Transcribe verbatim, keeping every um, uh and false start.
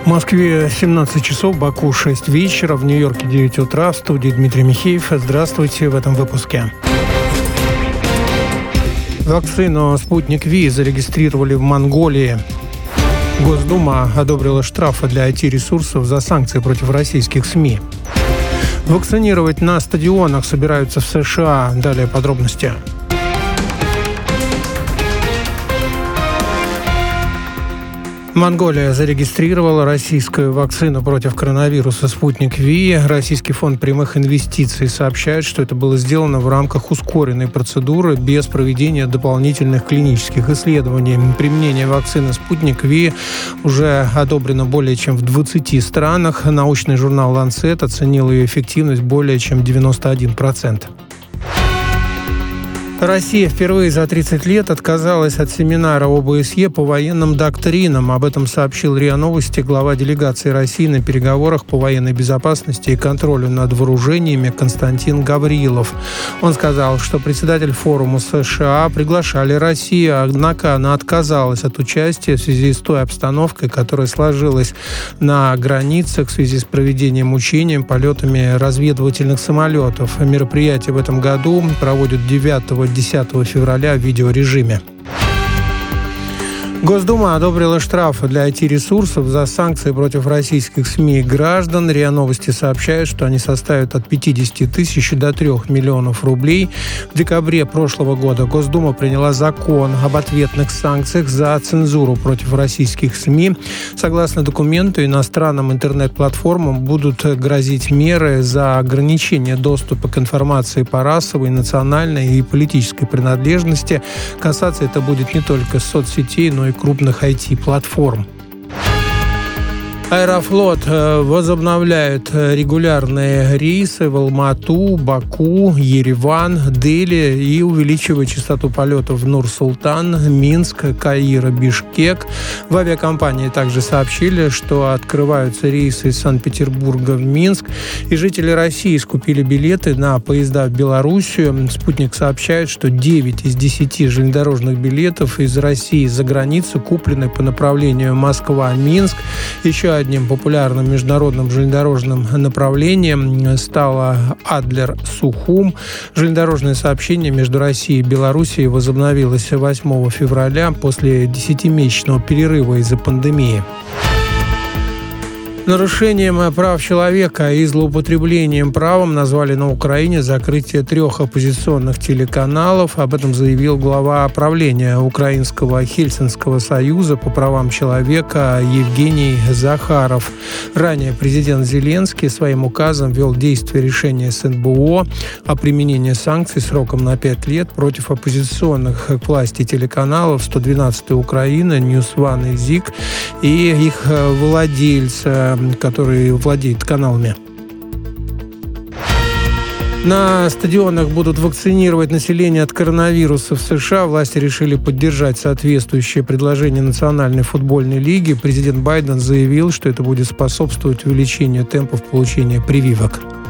В Москве семнадцать часов, Баку шесть вечера, в Нью-Йорке девять утра. В студии Дмитрий Михеев. Здравствуйте в этом выпуске. Вакцину «Спутник Ви» зарегистрировали в Монголии. Госдума одобрила штрафы для ай ти-ресурсов за санкции против российских СМИ. Вакцинировать на стадионах собираются в США. Далее подробности. Монголия зарегистрировала российскую вакцину против коронавируса «Спутник Ви». Российский фонд прямых инвестиций сообщает, что это было сделано в рамках ускоренной процедуры без проведения дополнительных клинических исследований. Применение вакцины «Спутник Ви» уже одобрено более чем в двадцати странах. Научный журнал «Ланцет» оценил ее эффективность более чем девяносто один процент. Россия впервые за тридцать лет отказалась от семинара о бэ эс е по военным доктринам. Об этом сообщил РИА Новости глава делегации России на переговорах по военной безопасности и контролю над вооружениями Константин Гаврилов. Он сказал, что председатель форума США приглашали Россию, однако она отказалась от участия в связи с той обстановкой, которая сложилась на границах в связи с проведением учений, полетами разведывательных самолетов. Мероприятие в этом году проводят девятого-десятого февраля в видеорежиме. Госдума одобрила штрафы для ай ти-ресурсов за санкции против российских СМИ и граждан. РИА Новости сообщает, что они составят от пятидесяти тысяч до трёх миллионов рублей. В декабре прошлого года Госдума приняла закон об ответных санкциях за цензуру против российских СМИ. Согласно документу, иностранным интернет-платформам будут грозить меры за ограничение доступа к информации по расовой, национальной и политической принадлежности. Касаться это будет не только соцсетей, но и крупных ай ти-платформ. Аэрофлот возобновляет регулярные рейсы в Алмату, Баку, Ереван, Дели и увеличивает частоту полетов в Нур-Султан, Минск, Каир, Бишкек. В авиакомпании также сообщили, что открываются рейсы из Санкт-Петербурга в Минск, и жители России скупили билеты на поезда в Белоруссию. «Спутник» сообщает, что девять из десяти железнодорожных билетов из России за границу куплены по направлению Москва-Минск. Еще одним популярным международным железнодорожным направлением стало Адлер-Сухум. Железнодорожное сообщение между Россией и Белоруссией возобновилось восьмого февраля после десятимесячного перерыва из-за пандемии. Нарушением прав человека и злоупотреблением правом назвали на Украине закрытие трех оппозиционных телеканалов. Об этом заявил глава правления Украинского Хельсинского союза по правам человека Евгений Захаров. Ранее президент Зеленский своим указом ввел в действие решение эс эн бэ о о применении санкций сроком на пять лет против оппозиционных к власти телеканалов сто двенадцатая Украина, Ньюс Ван и ЗИК и их владельца, который владеет каналами. На стадионах будут вакцинировать население от коронавируса в США. Власти решили поддержать соответствующее предложение Национальной футбольной лиги. Президент Байден заявил, что это будет способствовать увеличению темпов получения прививок.